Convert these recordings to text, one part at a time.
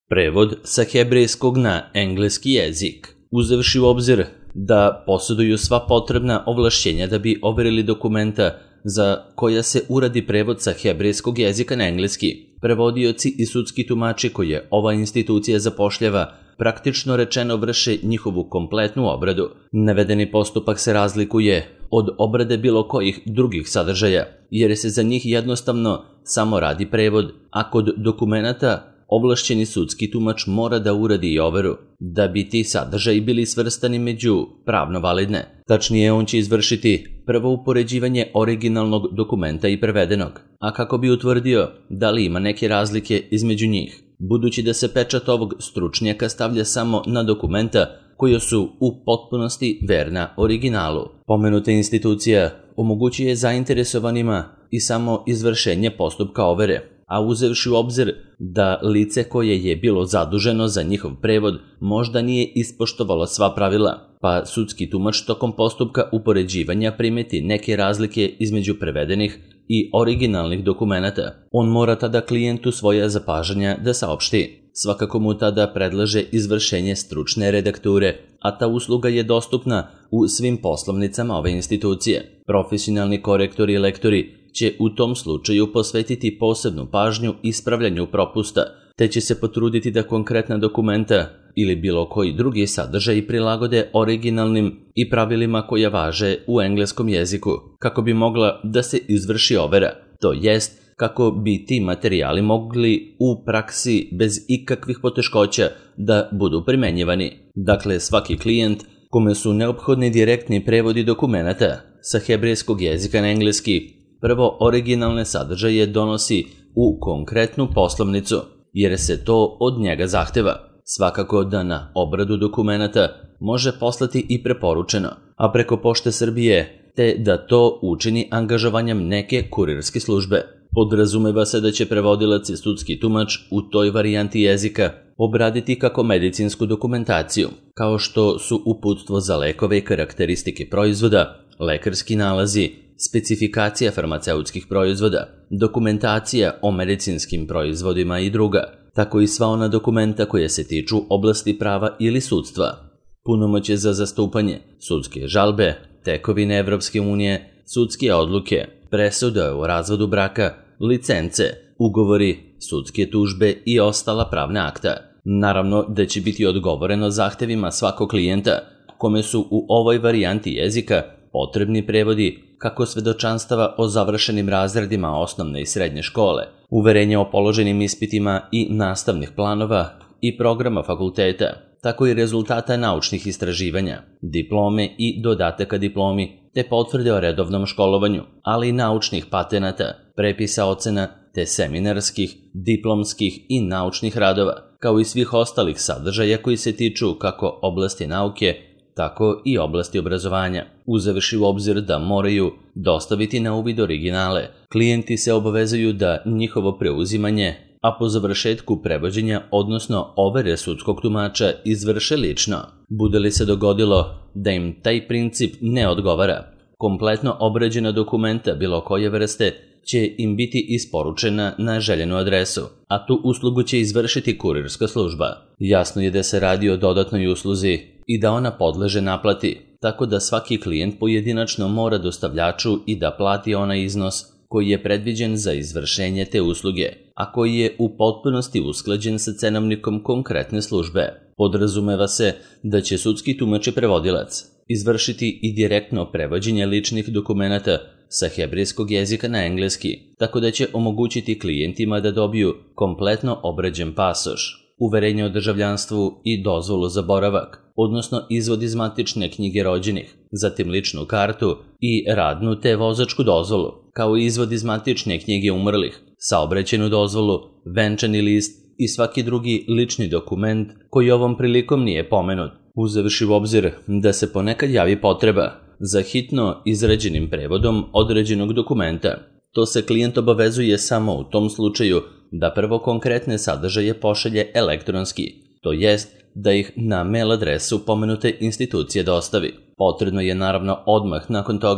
Prevod sa hebrejskog na engleski jezik. Uzevši u obzir da posjeduju sva potrebna ovlašćenja da bi overili dokumenta za koja se uradi prevod sa hebrejskog jezika na engleski, prevodioci i sudski tumači koje ova institucija zapošljava praktično rečeno vrše njihovu kompletnu obradu. Navedeni postupak se razlikuje od obrade bilo kojih drugih sadržaja, jer se za njih jednostavno samo radi prevod, a kod dokumenata ovlašćeni sudski tumač mora da uradi i overu, da bi ti sadržaji bili svrstani među pravno validne. Tačnije, on će izvršiti prvo upoređivanje originalnog dokumenta i prevedenog, a kako bi utvrdio da li ima neke razlike između njih, budući da se pečat ovog stručnjaka stavlja samo na dokumenta koja su u potpunosti verna originalu. Pomenuta institucija omogućuje zainteresovanima i samo izvršenje postupka overe, a uzevši u obzir da lice koje je bilo zaduženo za njihov prevod možda nije ispoštovalo sva pravila, pa sudski tumač tokom postupka upoređivanja primeti neke razlike između prevedenih i originalnih dokumenata. On mora tada klijentu svoja zapažanja da saopšti. Svakako mu tada predlaže izvršenje stručne redakture, a ta usluga je dostupna u svim poslovnicama ove institucije. Profesionalni korektori i lektori će u tom slučaju posvetiti posebnu pažnju ispravljanju propusta, te će se potruditi da konkretna dokumenta ili bilo koji drugi sadržaj prilagode originalnim i pravilima koja važe u engleskom jeziku, kako bi mogla da se izvrši overa, to jest kako bi ti materijali mogli u praksi bez ikakvih poteškoća da budu primenjivani. Dakle, svaki klijent kome su neophodni direktni prevodi dokumenata sa hebrejskog jezika na engleski prvo originalne sadržaje donosi u konkretnu poslovnicu, jer se to od njega zahteva. Svakako da na obradu dokumenata može poslati i preporučeno, a preko Pošte Srbije, te da to učini angažovanjem neke kurirske službe. Podrazumeva se da će prevodilac i sudski tumač u toj varijanti jezika obraditi kako medicinsku dokumentaciju, kao što su uputstvo za lekove i karakteristike proizvoda, lekarski nalazi, specifikacija farmaceutskih proizvoda, dokumentacija o medicinskim proizvodima i druga, tako i sva ona dokumenta koja se tiču oblasti prava ili sudstva. Punomoćje za zastupanje, sudske žalbe, tekovine Evropske unije, sudske odluke, presude o razvodu braka, licence, ugovori, sudske tužbe i ostala pravna akta. Naravno da će biti odgovoreno zahtevima svakog klijenta, kome su u ovoj varijanti jezika potrebni prevodi kako svedočanstava o završenim razredima osnovne i srednje škole, uverenja o položenim ispitima i nastavnih planova i programa fakulteta, tako i rezultata naučnih istraživanja, diplome i dodataka diplomi, te potvrde o redovnom školovanju, ali i naučnih patenata, prepisa ocena, te seminarskih, diplomskih i naučnih radova, kao i svih ostalih sadržaja koji se tiču kako oblasti nauke, tako i oblasti obrazovanja. Uzevši u obzir da moraju dostaviti na uvid originale, klijenti se obavezuju da njihovo preuzimanje, a po završetku prevođenja, odnosno overe sudskog tumača, izvrše lično. Bude li se dogodilo da im taj princip ne odgovara, kompletno obrađena dokumenta bilo koje vrste će im biti isporučena na željenu adresu, a tu uslugu će izvršiti kurirska služba. Jasno je da se radi o dodatnoj usluzi i da ona podleže naplati, tako da svaki klijent pojedinačno mora dostavljaču i da plati onaj iznos koji je predviđen za izvršenje te usluge, a koji je u potpunosti usklađen sa cenovnikom konkretne službe. Podrazumeva se da će sudski tumač i prevodilac izvršiti i direktno prevođenje ličnih dokumenata sa hebrejskog jezika na engleski, tako da će omogućiti klijentima da dobiju kompletno obrađen pasoš, uverenje o državljanstvu i dozvolu za boravak, odnosno izvod iz matične knjige rođenih, zatim ličnu kartu i radnu te vozačku dozvolu, kao i izvod iz matične knjige umrlih, saobraćajnu dozvolu, venčani list i svaki drugi lični dokument koji ovom prilikom nije pomenut. Uzevši u obzir da se ponekad javi potreba za hitno izrađenim prevodom određenog dokumenta, to se klijent obavezuje samo u tom slučaju da prvo konkretne sadržaje pošalje elektronski, to jest da ih na mail adresu pomenute institucije dostavi. Potrebno je naravno odmah nakon toga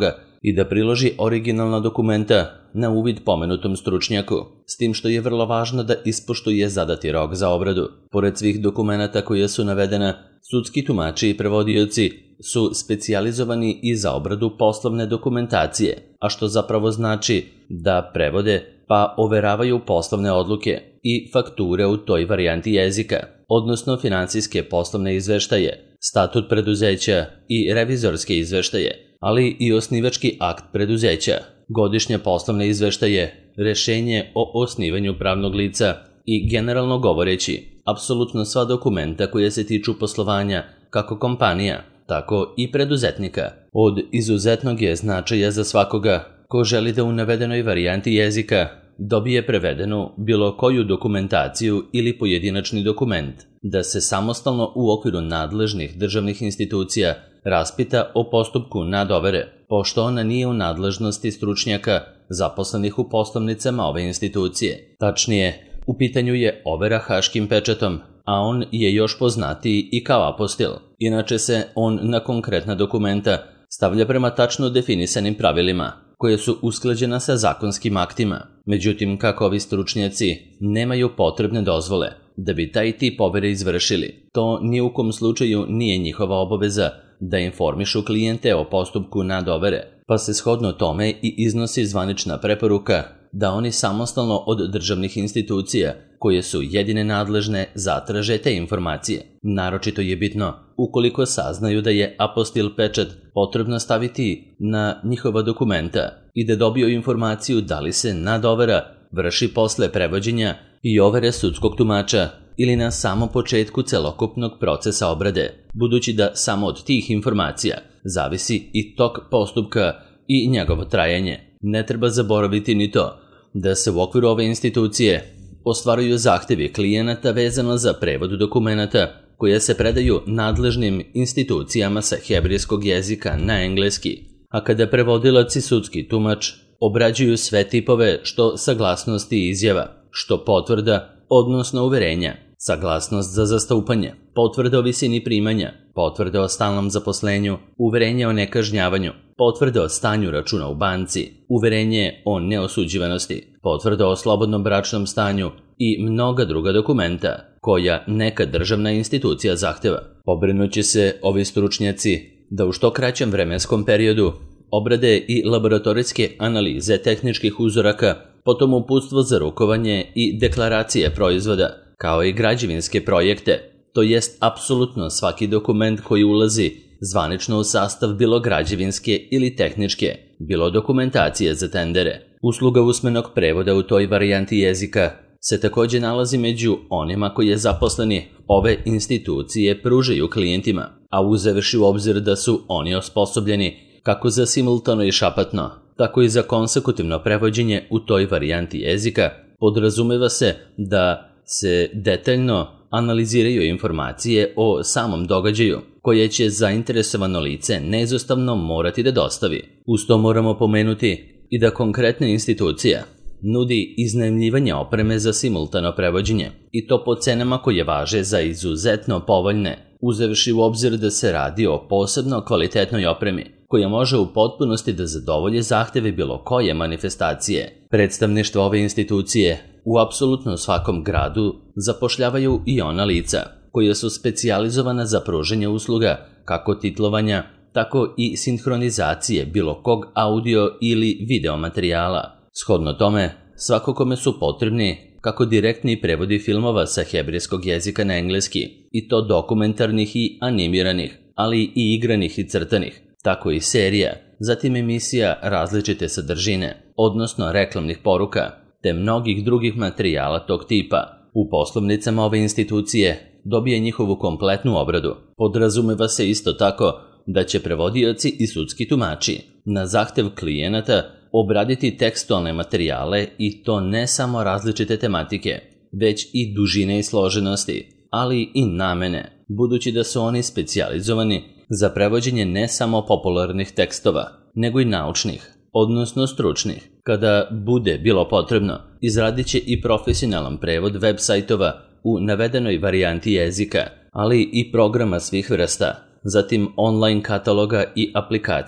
i da priloži originalna dokumenta na uvid pomenutom stručnjaku, s tim što je vrlo važno da ispoštuje zadati rok za obradu. Pored svih dokumenata koje su navedena, sudski tumači i prevodioci su specijalizovani i za obradu poslovne dokumentacije, a što zapravo znači da prevode pa overavaju poslovne odluke i fakture u toj varijanti jezika, odnosno finansijske poslovne izveštaje, statut preduzeća i revizorske izveštaje, ali i osnivački akt preduzeća, godišnje poslovne izveštaje, rešenje o osnivanju pravnog lica i generalno govoreći, apsolutno sva dokumenta koja se tiču poslovanja kako kompanija, tako i preduzetnika. Od izuzetnog je značaja za svakoga ko želi da u navedenoj varijanti jezika dobije prevedenu bilo koju dokumentaciju ili pojedinačni dokument, da se samostalno u okviru nadležnih državnih institucija raspita o postupku nadovere, pošto ona nije u nadležnosti stručnjaka zaposlenih u poslovnicama ove institucije. Tačnije, u pitanju je overa haškim pečatom, a on je još poznatiji i kao apostil. Inače se on na konkretna dokumenta stavlja prema tačno definisanim pravilima, koje su usklađena sa zakonskim aktima. Međutim, kako ovi stručnjaci nemaju potrebne dozvole da bi taj tip overe izvršili, to ni u kom slučaju nije njihova obaveza da informišu klijente o postupku nadovere, pa se shodno tome i iznosi zvanična preporuka da oni samostalno od državnih institucija, koje su jedine nadležne, zatraže te informacije. Naročito je bitno ukoliko saznaju da je apostil pečat potrebno staviti na njihova dokumenta i da dobiju informaciju da li se nadovera vrši posle prevođenja i overe sudskog tumača ili na samom početku celokupnog procesa obrade, budući da samo od tih informacija zavisi i tok postupka i njegovo trajanje. Ne treba zaboraviti ni to da se u okviru ove institucije ostvaruju zahtevi klijenata vezano za prevod dokumenata koje se predaju nadležnim institucijama sa hebrejskog jezika na engleski, a kada prevodilac i sudski tumač obrađuju sve tipove što saglasnosti izjava, što potvrda, odnosno uverenja, saglasnost za zastupanje, potvrda o visini primanja, potvrda o stalnom zaposlenju, uverenje o nekažnjavanju, potvrda o stanju računa u banci, uverenje o neosuđivanosti, potvrda o slobodnom bračnom stanju i mnoga druga dokumenta koja neka državna institucija zahteva. Pobrinuće se ovi stručnjaci da u što kraćem vremenskom periodu obrade i laboratorijske analize tehničkih uzoraka, potom uputstvo za rukovanje i deklaracije proizvoda, kao i građevinske projekte, to jest apsolutno svaki dokument koji ulazi zvanično u sastav bilo građevinske ili tehničke, bilo dokumentacije za tendere. Usluga usmenog prevoda u toj varijanti jezika se također nalazi među onima koje zaposleni ove institucije pružaju klijentima, a uzevši u obzir da su oni osposobljeni kako za simultano i šapatno, tako i za konsekutivno prevođenje u toj varijanti jezika, podrazumeva se da se detaljno analiziraju informacije o samom događaju, koje će zainteresovano lice neizostavno morati da dostavi. Uz to moramo pomenuti i da konkretna institucija nudi iznajmljivanje opreme za simultano prevođenje, i to po cenama koje važe za izuzetno povoljne, uzevši u obzir da se radi o posebno kvalitetnoj opremi, koja može u potpunosti da zadovolji zahteve bilo koje manifestacije. Predstavništvo ove institucije u apsolutno svakom gradu zapošljavaju i ona lica koja su specijalizovana za pružanje usluga kako titlovanja, tako i sinhronizacije bilo kog audio ili video materijala. Shodno tome, svako kome su potrebni kako direktni prevodi filmova sa hebrejskog jezika na engleski, i to dokumentarnih i animiranih, ali i igranih i crtanih, tako i serija, zatim emisija različite sadržine, odnosno reklamnih poruka, te mnogih drugih materijala tog tipa, u poslovnicama ove institucije dobije njihovu kompletnu obradu. Podrazumeva se isto tako da će prevodioci i sudski tumači na zahtev klijenata obraditi tekstualne materijale, i to ne samo različite tematike, već i dužine i složenosti, ali i namene, budući da su oni specijalizovani za prevođenje ne samo popularnih tekstova, nego i naučnih, odnosno stručnih. Kada bude bilo potrebno, izradit će i profesionalan prevod web sajtova u navedenoj varijanti jezika, ali i programa svih vrsta, zatim online kataloga i aplikacija,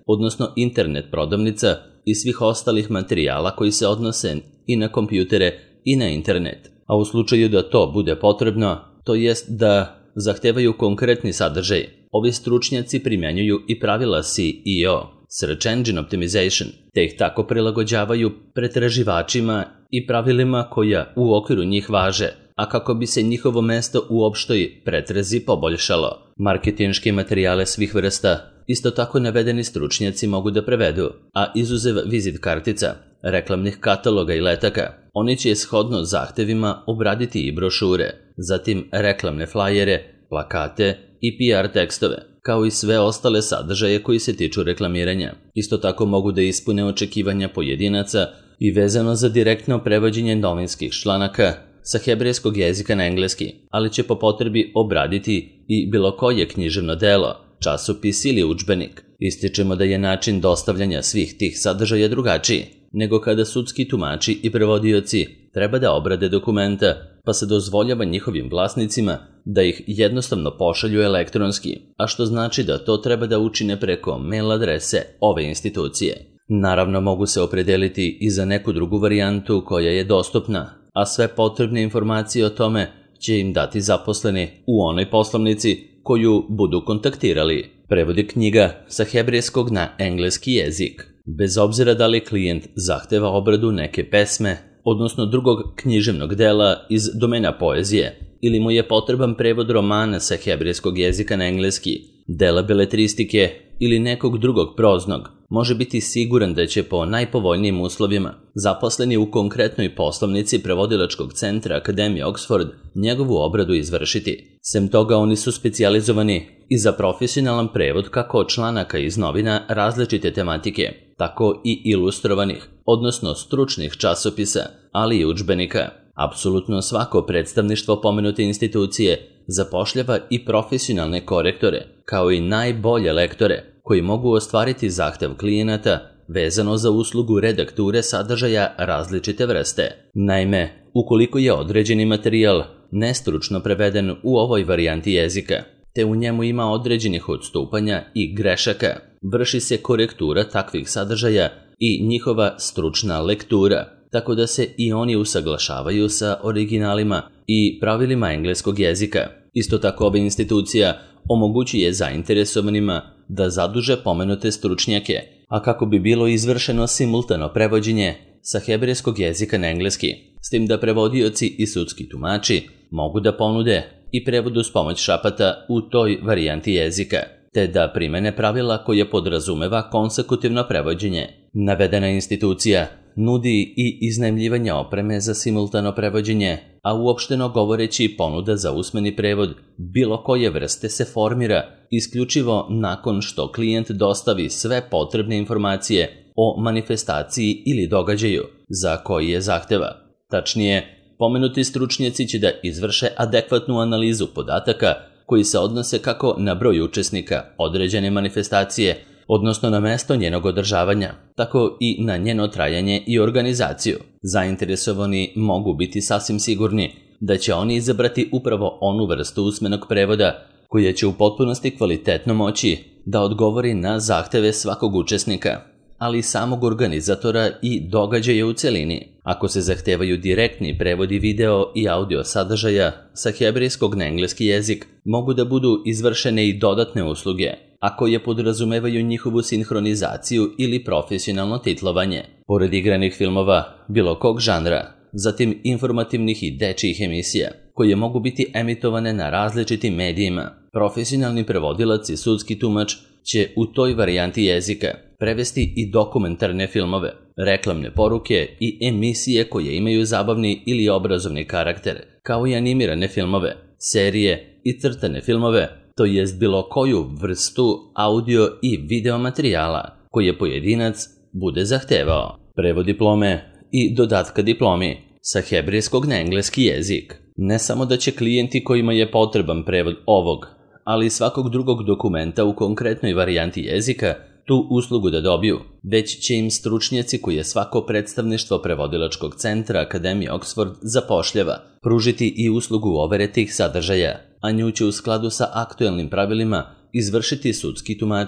odnosno internet prodavnica i svih ostalih materijala koji se odnose i na kompjutere i na internet. A u slučaju da to bude potrebno, to jest da zahtevaju konkretni sadržaj, ovi stručnjaci primjenjuju i pravila SEO, Search Engine Optimization, te ih tako prilagođavaju pretraživačima i pravilima koja u okviru njih važe, a kako bi se njihovo mesto u opštoj pretrazi poboljšalo. Marketinške materijale svih vrsta isto tako navedeni stručnjaci mogu da prevedu, a izuzev vizit kartica, reklamnih kataloga i letaka, oni će shodno zahtevima obraditi i brošure, zatim reklamne flajere, plakate i PR tekstove, kao i sve ostale sadržaje koji se tiču reklamiranja. Isto tako mogu da ispune očekivanja pojedinaca i vezano za direktno prevođenje novinskih članaka sa hebrejskog jezika na engleski, ali će po potrebi obraditi i bilo koje književno delo, časopis ili udžbenik. Ističemo da je način dostavljanja svih tih sadržaja drugačiji nego kada sudski tumači i prevodioci treba da obrade dokumenta, pa se dozvoljava njihovim vlasnicima da ih jednostavno pošalju elektronski, a što znači da to treba da učine preko mail adrese ove institucije. Naravno, mogu se opredeliti i za neku drugu varijantu koja je dostupna, a sve potrebne informacije o tome će im dati zaposleni u onoj poslovnici koju budu kontaktirali. Prevodi knjiga sa hebrejskog na engleski jezik. Bez obzira da li klijent zahteva obradu neke pesme, odnosno drugog književnog dela iz domena poezije, ili mu je potreban prevod romana sa hebrejskog jezika na engleski, dela beletristike ili nekog drugog proznog, može biti siguran da će po najpovoljnijim uslovima zaposleni u konkretnoj poslovnici prevodilačkog centra Akademije Oxford njegovu obradu izvršiti. Sem toga, oni su specijalizovani i za profesionalan prevod kako članaka iz novina različite tematike, tako i ilustrovanih, odnosno stručnih časopisa, ali i udžbenika. Apsolutno svako predstavništvo pomenute institucije zapošljava i profesionalne korektore, kao i najbolje lektore, koji mogu ostvariti zahtev klijenata vezano za uslugu redakture sadržaja različite vrste. Naime, ukoliko je određeni materijal nestručno preveden u ovoj varijanti jezika, te u njemu ima određenih odstupanja i grešaka, vrši se korektura takvih sadržaja i njihova stručna lektura, tako da se i oni usaglašavaju sa originalima i pravilima engleskog jezika. Isto tako ova institucija omogućuje zainteresovanima da zaduže pomenute stručnjake, a kako bi bilo izvršeno simultano prevođenje sa hebrejskog jezika na engleski, s tim da prevodioci i sudski tumači mogu da ponude i prevod uz pomoć šapata u toj varijanti jezika, te da primene pravila koje podrazumeva konsekutivno prevođenje. Navedena institucija nudi i iznajmljivanje opreme za simultano prevođenje, a uopšteno govoreći ponuda za usmeni prevod bilo koje vrste se formira isključivo nakon što klijent dostavi sve potrebne informacije o manifestaciji ili događaju za koji je zahteva. Tačnije, pomenuti stručnjaci će da izvrše adekvatnu analizu podataka koji se odnose kako na broj učesnika određene manifestacije, odnosno na mesto njenog održavanja, tako i na njeno trajanje i organizaciju. Zainteresovani mogu biti sasvim sigurni da će oni izabrati upravo onu vrstu usmenog prevoda koja će u potpunosti kvalitetno moći da odgovori na zahteve svakog učesnika, ali i samog organizatora i događaja u celini. Ako se zahtevaju direktni prevodi video i audio sadržaja sa hebrejskog na engleski jezik, mogu da budu izvršene i dodatne usluge, a koje podrazumevaju njihovu sinhronizaciju ili profesionalno titlovanje. Pored igranih filmova bilo kog žanra, zatim informativnih i dečijih emisija, koje mogu biti emitovane na različitim medijima, profesionalni prevodilac i sudski tumač će u toj varijanti jezika prevesti i dokumentarne filmove, reklamne poruke i emisije koje imaju zabavni ili obrazovni karakter, kao i animirane filmove, serije i crtane filmove, to jest bilo koju vrstu audio i video materijala koje pojedinac bude zahtevao. Prevod diplome i dodatka diplomi sa hebrejskog na engleski jezik. Ne samo da će klijenti kojima je potreban prevod ovog, ali i svakog drugog dokumenta u konkretnoj varijanti jezika tu uslugu da dobiju, već će im stručnjaci koje svako predstavništvo prevodilačkog centra Akademije Oxford zapošljava pružiti i uslugu overe tih sadržaja, a nju će u skladu sa aktuelnim pravilima izvršiti sudski tumači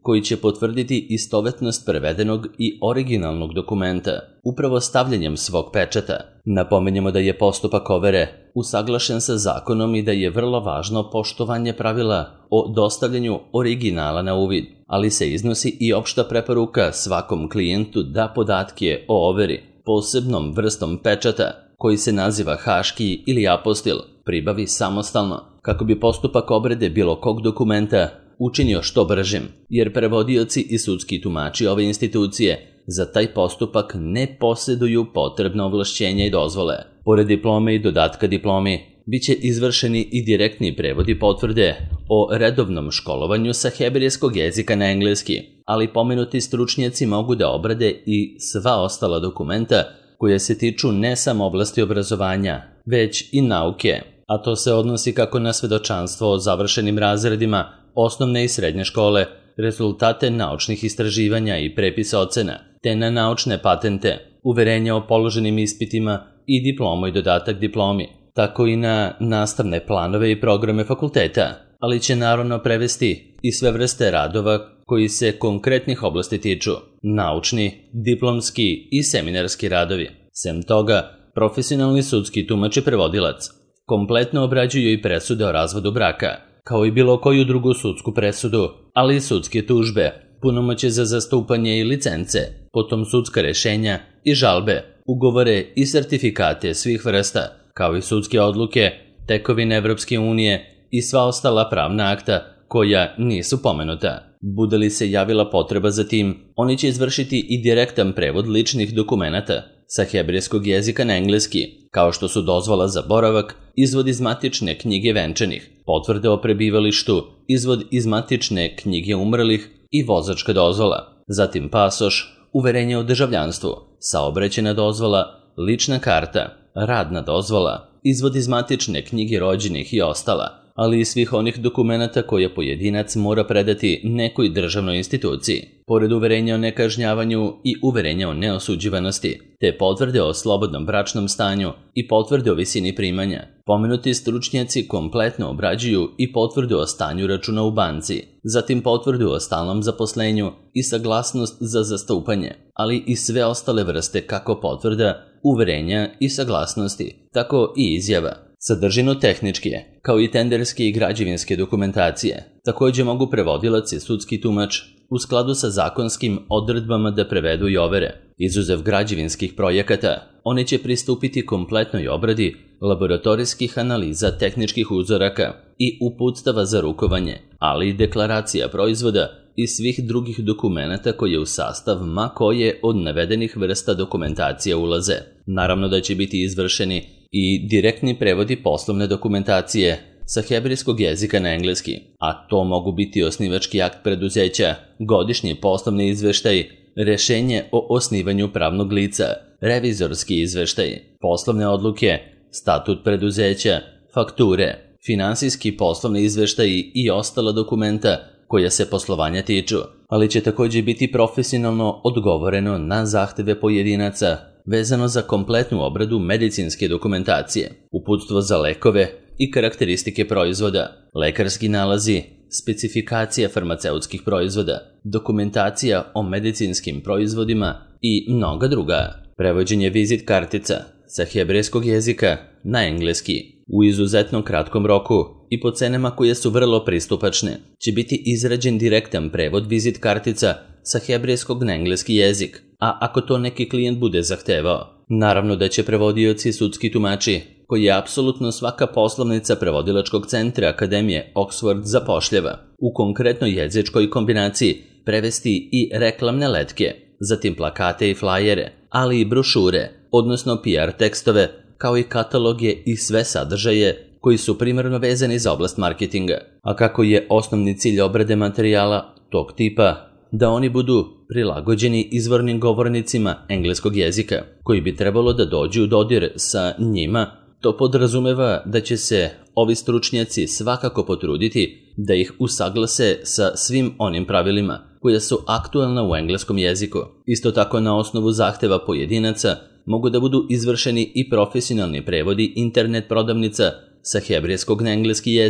koji će potvrditi istovetnost prevedenog i originalnog dokumenta, upravo stavljanjem svog pečata. Napomenjemo da je postupak overe usaglašen sa zakonom i da je vrlo važno poštovanje pravila o dostavljanju originala na uvid, ali se iznosi i opšta preporuka svakom klijentu da podatke o overi posebnom vrstom pečata, koji se naziva haški ili apostil, pribavi samostalno, kako bi postupak obrade bilo kog dokumenta učinio što bržim, jer prevodioci i sudski tumači ove institucije za taj postupak ne posjeduju potrebna ovlašćenja i dozvole. Pored diplome i dodatka diplomi, biće izvršeni i direktni prevodi potvrde o redovnom školovanju sa hebrejskog jezika na engleski, ali pomenuti stručnjaci mogu da obrade i sva ostala dokumenta koje se tiču ne samo oblasti obrazovanja, već i nauke, a to se odnosi kako na svedočanstvo o završenim razredima osnovne i srednje škole, rezultate naučnih istraživanja i prepisa ocena, te na naučne patente, uverenja o položenim ispitima i diplomu i dodatak diplomi, tako i na nastavne planove i programe fakulteta, ali će naravno prevesti i sve vrste radova koji se konkretnih oblasti tiču, naučni, diplomski i seminarski radovi. Sem toga, profesionalni sudski tumač i prevodilac kompletno obrađuju i presude o razvodu braka, kao i bilo koju drugu sudsku presudu, ali i sudske tužbe, punomoćje za zastupanje i licence, potom sudska rešenja i žalbe, ugovore i sertifikate svih vrsta, kao i sudske odluke, tekovine Evropske unije i sva ostala pravna akta koja nisu pomenuta. Bude li se javila potreba za tim, oni će izvršiti i direktan prevod ličnih dokumenata sa hebrejskog jezika na engleski, kao što su dozvola za boravak, izvod iz matične knjige venčanih, potvrde o prebivalištu, izvod iz matične knjige umrlih i vozačka dozvola, zatim pasoš, uverenje o državljanstvu, saobraćajna dozvola, lična karta, radna dozvola, izvod iz matične knjige rođenih i ostala, ali i svih onih dokumenata koje pojedinac mora predati nekoj državnoj instituciji, pored uverenja o nekažnjavanju i uverenja o neosuđivanosti, te potvrde o slobodnom bračnom stanju i potvrde o visini primanja. Pomenuti stručnjaci kompletno obrađuju i potvrdu o stanju računa u banci, zatim potvrdu o stalnom zaposlenju i saglasnost za zastupanje, ali i sve ostale vrste kako potvrda, uverenja i saglasnosti, tako i izjava. Sadržinu tehničke, kao i tenderske i građevinske dokumentacije, također mogu prevodilac i sudski tumač u skladu sa zakonskim odredbama da prevedu i overe. Izuzev građevinskih projekata, oni će pristupiti kompletnoj obradi laboratorijskih analiza tehničkih uzoraka i uputstava za rukovanje, ali i deklaracija proizvoda i svih drugih dokumenata koje u sastav ma koje od navedenih vrsta dokumentacije ulaze. Naravno da će biti izvršeni i direktni prevodi poslovne dokumentacije sa hebrejskog jezika na engleski, a to mogu biti osnivački akt preduzeća, godišnji poslovni izveštaj, rešenje o osnivanju pravnog lica, revizorski izveštaj, poslovne odluke, statut preduzeća, fakture, finansijski poslovni izveštaji i ostala dokumenta koja se poslovanja tiču, ali će također biti profesionalno odgovoreno na zahteve pojedinaca vezano za kompletnu obradu medicinske dokumentacije, uputstvo za lekove i karakteristike proizvoda, lekarski nalazi, specifikacija farmaceutskih proizvoda, dokumentacija o medicinskim proizvodima i mnoga druga. Prevođenje vizit kartica sa hebrejskog jezika na engleski u izuzetno kratkom roku i po cenama koje su vrlo pristupačne će biti izrađen direktan prevod vizit kartica sa hebrejskog na engleski jezik, a ako to neki klijent bude zahtevao, naravno da će prevodioci i sudski tumači, koji je apsolutno svaka poslovnica prevodilačkog centra Akademije Oxford zapošljava, u konkretnoj jezičkoj kombinaciji prevesti i reklamne letke, zatim plakate i flajere, ali i brošure, odnosno PR tekstove, kao i kataloge i sve sadržaje koji su primarno vezani za oblast marketinga, a kako je osnovni cilj obrade materijala tog tipa da oni budu prilagođeni izvornim govornicima engleskog jezika, koji bi trebalo da dođu u dodir sa njima, to podrazumeva da će se ovi stručnjaci svakako potruditi da ih usaglase sa svim onim pravilima koja su aktualna u engleskom jeziku. Isto tako na osnovu zahteva pojedinaca mogu da budu izvršeni i profesionalni prevodi internet prodavnica sa hebrejskog na engleski jezik,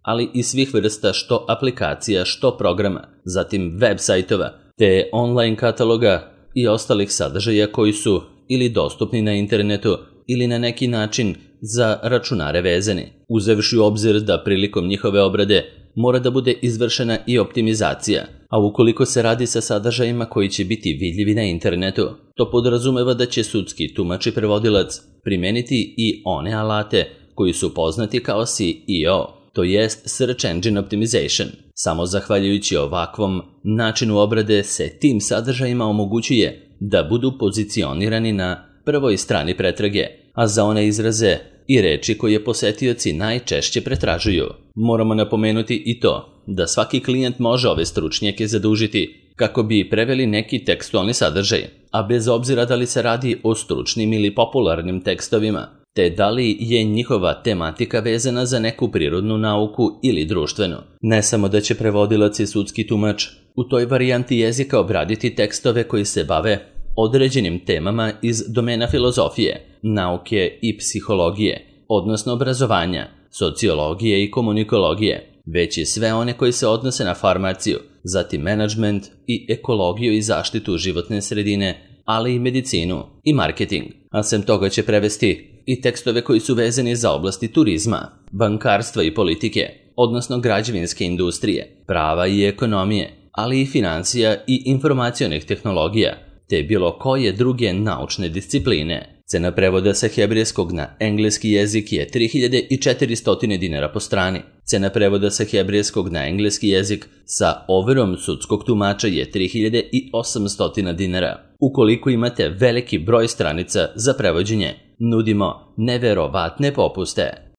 ali i svih vrsta što aplikacija, što programa, zatim web sajtova, te online kataloga i ostalih sadržaja koji su ili dostupni na internetu ili na neki način za računare vezani, uzevši u obzir da prilikom njihove obrade mora da bude izvršena i optimizacija, a ukoliko se radi sa sadržajima koji će biti vidljivi na internetu, to podrazumeva da će sudski tumač i prevodilac primeniti i one alate koji su poznati kao SEO, to jest Search Engine Optimization. Samo zahvaljujući ovakvom načinu obrade se tim sadržajima omogućuje da budu pozicionirani na prvoj strani pretrage, a za one izraze i reči koje posetioci najčešće pretražuju. Moramo napomenuti i to da svaki klijent može ove stručnjake zadužiti kako bi preveli neki tekstualni sadržaj, a bez obzira da li se radi o stručnim ili popularnim tekstovima, te da li je njihova tematika vezana za neku prirodnu nauku ili društvenu. Ne samo da će prevodilac i sudski tumač u toj varijanti jezika obraditi tekstove koji se bave određenim temama iz domena filozofije, nauke i psihologije, odnosno obrazovanja, sociologije i komunikologije, već i sve one koji se odnose na farmaciju, zatim menadžment i ekologiju i zaštitu životne sredine, ali i medicinu i marketing. A sem toga će prevesti i tekstove koji su vezani za oblasti turizma, bankarstva i politike, odnosno građevinske industrije, prava i ekonomije, ali i financija i informacionih tehnologija, te bilo koje druge naučne discipline. Cena prevoda sa hebrejskog na engleski jezik je 3400 dinara po strani. Cena prevoda sa hebrejskog na engleski jezik sa overom sudskog tumača je 3800 dinara. Ukoliko imate veliki broj stranica za prevođenje, nudimo neverovatne popuste.